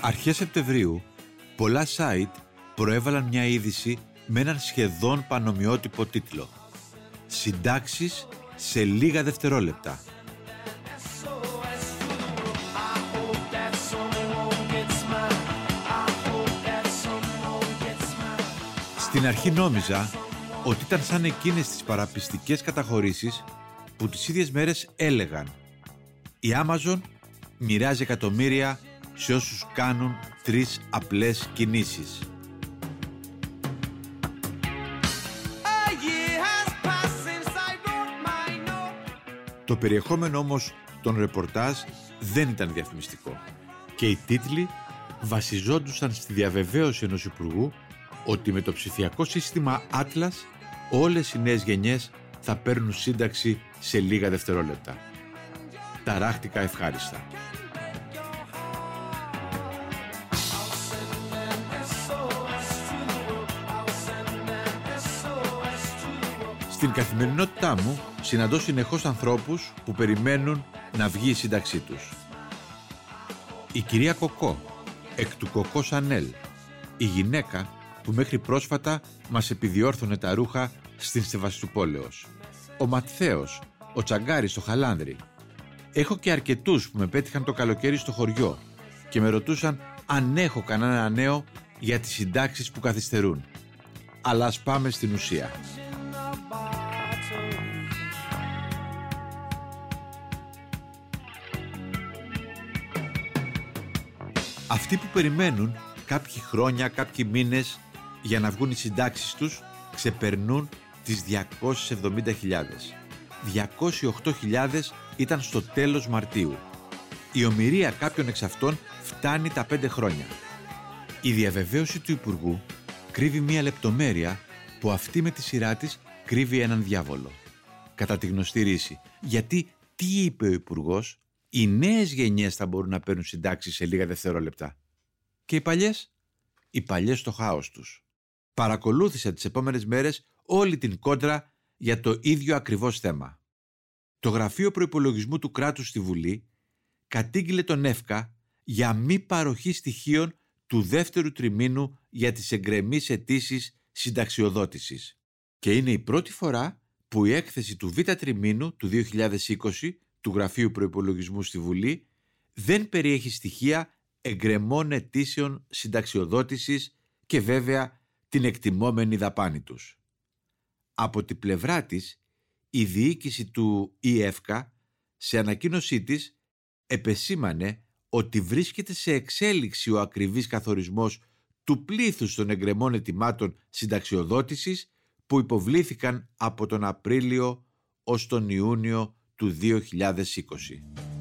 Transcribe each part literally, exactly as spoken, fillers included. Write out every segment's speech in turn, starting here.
Αρχές Σεπτεμβρίου, πολλά site προέβαλαν μια είδηση με έναν σχεδόν πανομοιότυπο τίτλο. Συντάξεις σε λίγα δευτερόλεπτα. Στην αρχή νόμιζα ότι ήταν σαν εκείνες τις παραπιστικές καταχωρήσεις που τις ίδιες μέρες έλεγαν «Η Amazon μοιράζει εκατομμύρια σε όσους κάνουν τρεις απλές κινήσεις». Το περιεχόμενο όμως των ρεπορτάζ δεν ήταν διαφημιστικό και οι τίτλοι βασιζόντουσαν στη διαβεβαίωση ενός υπουργού ότι με το ψηφιακό σύστημα Atlas όλες οι νέες γενιές θα παίρνουν σύνταξη σε λίγα δευτερόλεπτα. Ταράχτηκα ευχάριστα. Στην καθημερινότητά μου συναντώ συνεχώς ανθρώπους που περιμένουν να βγει η σύνταξή τους. Η κυρία Κοκό, εκ του Κοκό Σανέλ, η γυναίκα που μέχρι πρόσφατα μας επιδιόρθωνε τα ρούχα στην Σεβαστουπόλεως. Ο Ματθαίος, ο Τσαγκάρης στο Χαλάνδρι. Έχω και αρκετούς που με πέτυχαν το καλοκαίρι στο χωριό και με ρωτούσαν αν έχω κανένα νέο για τις συντάξεις που καθυστερούν. Αλλά ας πάμε στην ουσία. Αυτοί που περιμένουν κάποιοι χρόνια, κάποιοι μήνες για να βγουν οι συντάξεις τους ξεπερνούν τις διακόσιες εβδομήντα χιλιάδες. διακόσιες οκτώ χιλιάδες ήταν στο τέλος Μαρτίου. Η ομηρία κάποιων εξ αυτών φτάνει τα πέντε χρόνια. Η διαβεβαίωση του Υπουργού κρύβει μία λεπτομέρεια που αυτή με τη σειρά της κρύβει έναν διάβολο. Κατά τη γνωστή ρίση. Γιατί τι είπε ο Υπουργός? Οι νέες γενιές θα μπορούν να παίρνουν συντάξεις σε λίγα δευτερόλεπτα. Και οι παλιές? Οι παλιές στο χάος τους. Παρακολούθησα τις επόμενες μέρες όλη την κόντρα για το ίδιο ακριβώς θέμα. Το Γραφείο Προϋπολογισμού του Κράτους στη Βουλή κατήγγειλε τον ΕΦΚΑ για μη παροχή στοιχείων του δεύτερου τριμήνου για τις εγκρεμείς αιτήσεις συνταξιοδότησης. Και είναι η πρώτη φορά που η έκθεση του Β' τριμήνου του δύο χιλιάδες είκοσι του Γραφείου Προϋπολογισμού στη Βουλή δεν περιέχει στοιχεία εγκρεμών αιτήσεων συνταξιοδότησης και βέβαια την εκτιμόμενη δαπάνη τους. Από την πλευρά της, η διοίκηση του ΙΕΦΚΑ σε ανακοίνωσή της επεσήμανε ότι βρίσκεται σε εξέλιξη ο ακριβής καθορισμός του πλήθους των εγκρεμών αιτημάτων συνταξιοδότησης που υποβλήθηκαν από τον Απρίλιο ως τον Ιούνιο του δύο χιλιάδες είκοσι.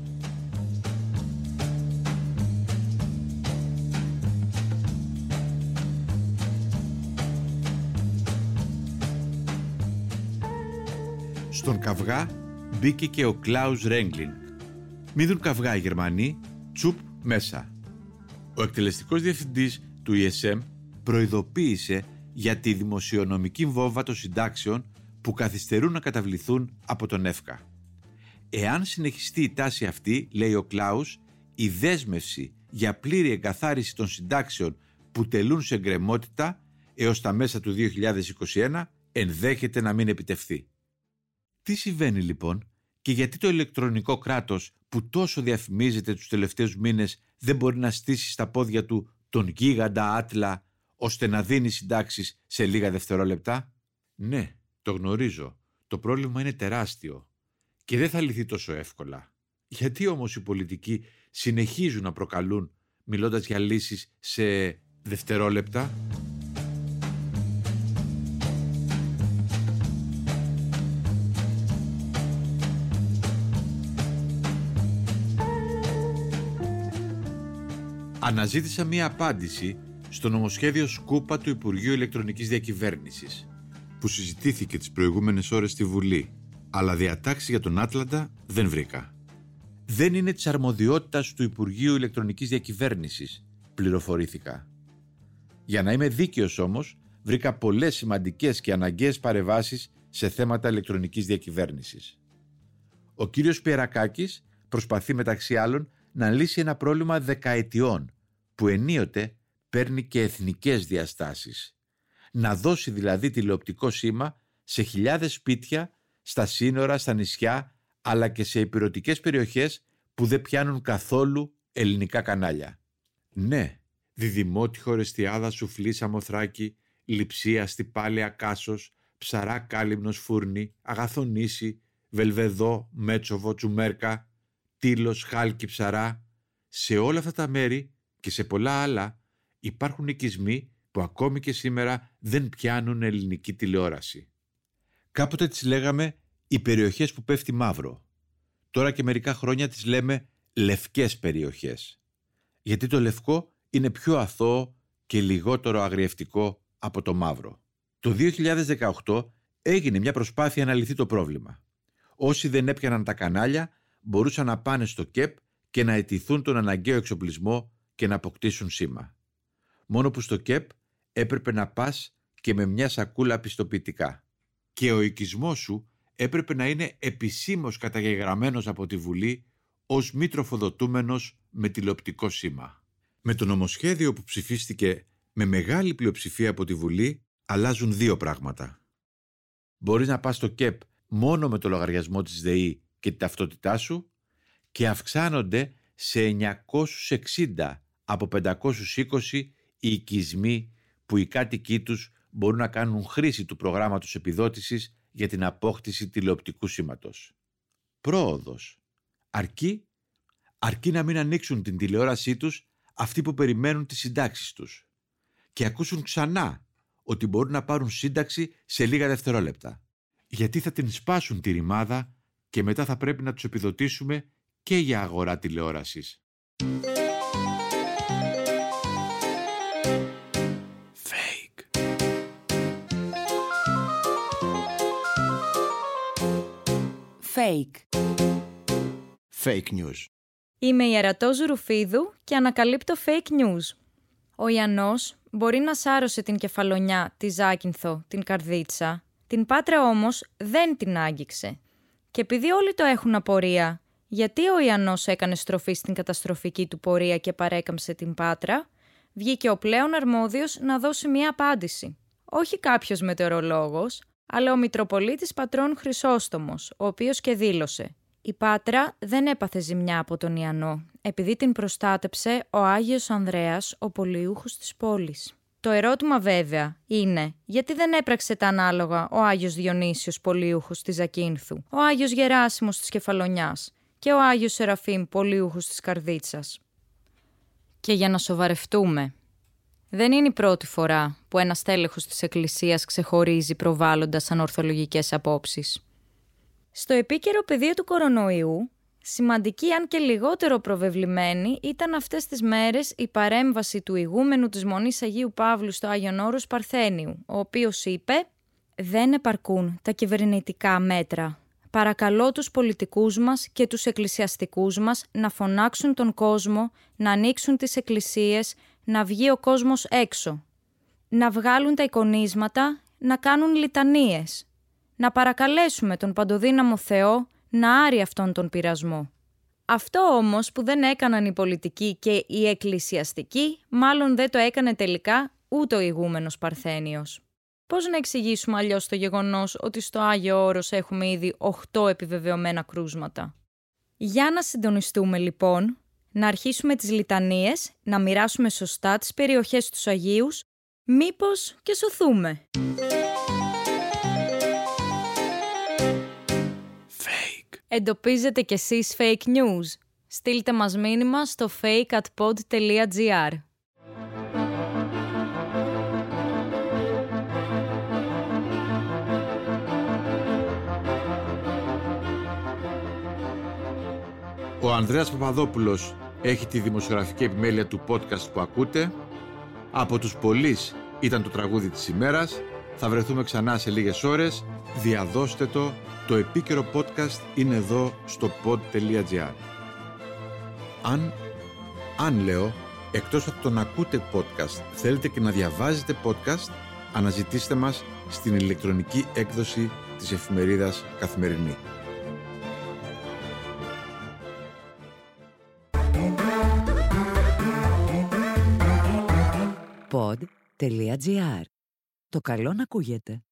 Στον καυγά μπήκε και ο Κλάους Ρέγκλινγκ. Μη δουν καυγά οι Γερμανοί, τσουπ μέσα. Ο εκτελεστικός διευθυντής του ι ες εμ προειδοποίησε για τη δημοσιονομική βόμβα των συντάξεων που καθυστερούν να καταβληθούν από τον ΕΦΚΑ. Εάν συνεχιστεί η τάση αυτή, λέει ο Κλάους, η δέσμευση για πλήρη εγκαθάριση των συντάξεων που τελούν σε εγκρεμότητα έως τα μέσα του δύο χιλιάδες είκοσι ένα ενδέχεται να μην επιτευχθεί. Τι συμβαίνει λοιπόν και γιατί το ηλεκτρονικό κράτος που τόσο διαφημίζεται τους τελευταίους μήνες δεν μπορεί να στήσει στα πόδια του τον γίγαντα άτλα ώστε να δίνει συντάξεις σε λίγα δευτερόλεπτα? Ναι, το γνωρίζω. Το πρόβλημα είναι τεράστιο και δεν θα λυθεί τόσο εύκολα. Γιατί όμως οι πολιτικοί συνεχίζουν να προκαλούν μιλώντας για λύσεις σε δευτερόλεπτα? Αναζήτησα μία απάντηση στο νομοσχέδιο Σκούπα του Υπουργείου Ηλεκτρονικής Διακυβέρνησης που συζητήθηκε τις προηγούμενες ώρες στη Βουλή, αλλά διατάξεις για τον Άτλαντα δεν βρήκα. Δεν είναι της αρμοδιότητας του Υπουργείου Ηλεκτρονικής Διακυβέρνησης, πληροφορήθηκα. Για να είμαι δίκαιος όμως, βρήκα πολλές σημαντικές και αναγκαίες παρεμβάσεις σε θέματα ηλεκτρονικής διακυβέρνησης. Ο κύριος Πιερακάκης προσπαθεί μεταξύ άλλων να λύσει ένα πρόβλημα δεκαετιών που ενίοτε παίρνει και εθνικές διαστάσεις. Να δώσει δηλαδή τηλεοπτικό σήμα σε χιλιάδες σπίτια, στα σύνορα, στα νησιά, αλλά και σε ηπειρωτικές περιοχές που δεν πιάνουν καθόλου ελληνικά κανάλια. Ναι, Διδημότυχο, Ρεστιάδα, Σουφλή, Σαμοθράκη, Λειψία, Στυπάλαια, Κάσος, Ψαρά, Κάλυμνος, Φούρνη, Αγαθονήσι, Βελβεδό, Μέτσοβο, Τσουμέρκα, Τήλος, Χάλκι, Ψαρά. Σε όλα αυτά τα μέρη και σε πολλά άλλα υπάρχουν οικισμοί που ακόμη και σήμερα δεν πιάνουν ελληνική τηλεόραση. Κάποτε τις λέγαμε οι περιοχές που πέφτει μαύρο. Τώρα και μερικά χρόνια τις λέμε λευκές περιοχές. Γιατί το λευκό είναι πιο αθώο και λιγότερο αγριευτικό από το μαύρο. Το δύο χιλιάδες δεκαοκτώ έγινε μια προσπάθεια να λυθεί το πρόβλημα. Όσοι δεν έπιαναν τα κανάλια μπορούσαν να πάνε στο ΚΕΠ και να αιτηθούν τον αναγκαίο εξοπλισμό και να αποκτήσουν σήμα. Μόνο που στο ΚΕΠ έπρεπε να πας και με μια σακούλα πιστοποιητικά. Και ο οικισμός σου έπρεπε να είναι επισήμως καταγεγραμμένος από τη Βουλή ως μη τροφοδοτούμενος με τηλεοπτικό σήμα. Με το νομοσχέδιο που ψηφίστηκε με μεγάλη πλειοψηφία από τη Βουλή αλλάζουν δύο πράγματα. Μπορείς να πας στο ΚΕΠ μόνο με το λογαριασμό της ΔΕΗ και τη ταυτότητά σου και αυξάνονται σε εννιακόσιους εξήντα από πεντακόσιους είκοσι οι οικισμοί που οι κάτοικοί τους μπορούν να κάνουν χρήση του προγράμματος επιδότησης για την απόκτηση τηλεοπτικού σήματος. Πρόοδος. Αρκεί, αρκεί να μην ανοίξουν την τηλεόρασή τους αυτοί που περιμένουν τις συντάξεις τους και ακούσουν ξανά ότι μπορούν να πάρουν σύνταξη σε λίγα δευτερόλεπτα. Γιατί θα την σπάσουν τη ρημάδα και μετά θα πρέπει να τους επιδοτήσουμε και για αγορά τηλεόρασης. Fake. Fake. Fake news. Είμαι η Ερατός Ρουφίδου και ανακαλύπτω fake news. Ο Ιαννός μπορεί να σάρωσε την κεφαλονιά, τη Ζάκυνθο, την Καρδίτσα. Την Πάτρα όμως δεν την άγγιξε. Και επειδή όλοι το έχουν απορία, γιατί ο Ιαννός έκανε στροφή στην καταστροφική του πορεία και παρέκαμψε την Πάτρα, βγήκε ο πλέον αρμόδιος να δώσει μία απάντηση. Όχι κάποιος μετεωρολόγος, αλλά ο Μητροπολίτης Πατρών Χρυσόστομος, ο οποίος και δήλωσε: η Πάτρα δεν έπαθε ζημιά από τον Ιαννό, επειδή την προστάτεψε ο Άγιος Ανδρέας, ο πολιούχος της πόλης. Το ερώτημα βέβαια είναι γιατί δεν έπραξε τα ανάλογα ο Άγιος Διονύσιος, πολιούχος της Ζακύνθου, ο Άγιος Γεράσιμος της Κεφαλονιάς και ο Άγιος Σεραφείμ, πολιούχος της Καρδίτσας. Και για να σοβαρευτούμε, δεν είναι η πρώτη φορά που ένας τέλεχος της Εκκλησίας ξεχωρίζει προβάλλοντας ανορθολογικές απόψεις. Στο επίκαιρο πεδίο του κορονοϊού, σημαντική αν και λιγότερο προβεβλημένη ήταν αυτές τις μέρες η παρέμβαση του ηγούμενου της Μονής Αγίου Παύλου στο Άγιον Όρος Παρθένιου, ο οποίος είπε «Δεν επαρκούν τα κυβερνητικά μέτρα. Παρακαλώ τους πολιτικούς μας και τους εκκλησιαστικούς μας να φωνάξουν τον κόσμο, να ανοίξουν τις εκκλησίες, να βγει ο κόσμος έξω, να βγάλουν τα εικονίσματα, να κάνουν λιτανίες, να παρακαλέσουμε τον Παντοδύναμο Θεό να άρει αυτόν τον πειρασμό». Αυτό όμως που δεν έκαναν οι πολιτικοί και οι εκκλησιαστικοί, μάλλον δεν το έκανε τελικά ούτε ο ηγούμενος Παρθένιος. Πώς να εξηγήσουμε αλλιώς το γεγονός ότι στο Άγιο Όρος έχουμε ήδη οκτώ επιβεβαιωμένα κρούσματα? Για να συντονιστούμε λοιπόν, να αρχίσουμε τις λιτανίες, να μοιράσουμε σωστά τις περιοχές στους Αγίους, μήπως και σωθούμε. Fake. Εντοπίζετε κι εσείς fake news? Στείλτε μας μήνυμα στο fake at pod dot gr. Ο Ανδρέας Παπαδόπουλος έχει τη δημοσιογραφική επιμέλεια του podcast που ακούτε. Από τους πολλείς ήταν το τραγούδι της ημέρας. Θα βρεθούμε ξανά σε λίγες ώρες. Διαδώστε το. Το επίκαιρο podcast είναι εδώ στο pod dot gr. Αν, αν λέω, εκτός από το να ακούτε podcast, θέλετε και να διαβάζετε podcast, αναζητήστε μας στην ηλεκτρονική έκδοση της εφημερίδας Καθημερινή. pod τελεία τζι άρ. Το καλό να ακούγεται.